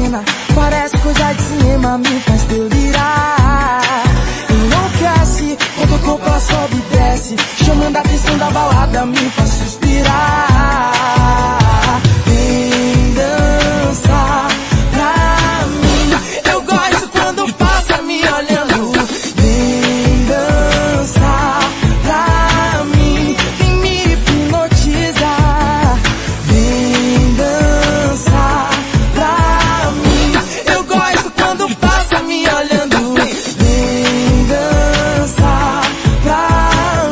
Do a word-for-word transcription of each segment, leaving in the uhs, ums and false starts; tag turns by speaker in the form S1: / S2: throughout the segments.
S1: cena, parece coisa de cinema, me faz delirar. Enlouquece, quando o corpo sobe e desce, chamando a atenção da balada, me faz suspirar. Vem dançar pra mim, eu gosto quando passa me olhando. Vem dançar pra mim, vem me hipnotizar. Vem dançar pra mim, eu gosto quando passa me olhando. Vem dançar pra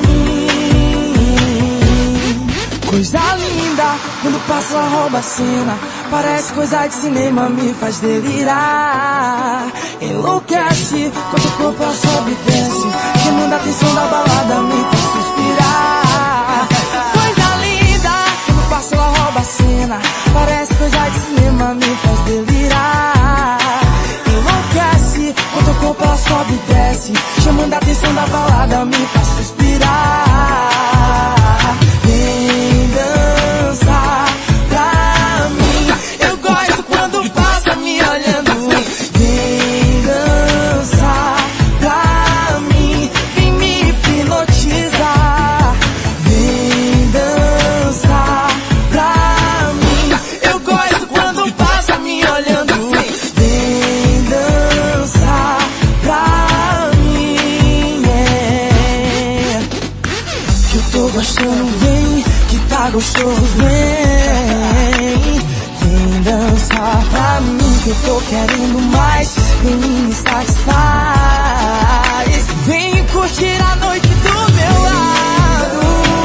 S1: mim. Coisa linda, quando passa rouba a cena, parece coisa de cinema, me faz delirar. Enlouquece, quando o corpo sobe e desce, chamando a atenção da balada, me faz suspirar. Coisa linda, quando passa ela rouba a cena, parece coisa de cinema, me faz delirar. Enlouquece, quando o corpo sobe e desce, chamando a atenção da balada, me faz suspirar. Vem dançar pra mim, eu gosto quando passa me olhando. Vem dançar pra mim, vem me hipnotizar. Vem dançar pra mim, eu gosto quando passa me olhando. Vem dançar pra mim, é. Que eu tô gostando, vem, que tá gostoso, vem. Vem dançar pra mim, que eu tô querendo mais, vem me satisfaz. Vem curtir a noite do meu lado.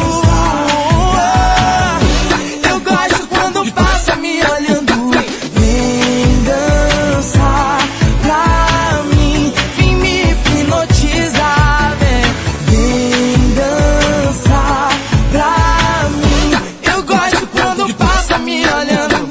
S1: Eu gosto quando passa me olhando. Vem dançar pra mim, vem me hipnotizar. Vem, vem dançar pra mim, eu gosto quando passa me olhando.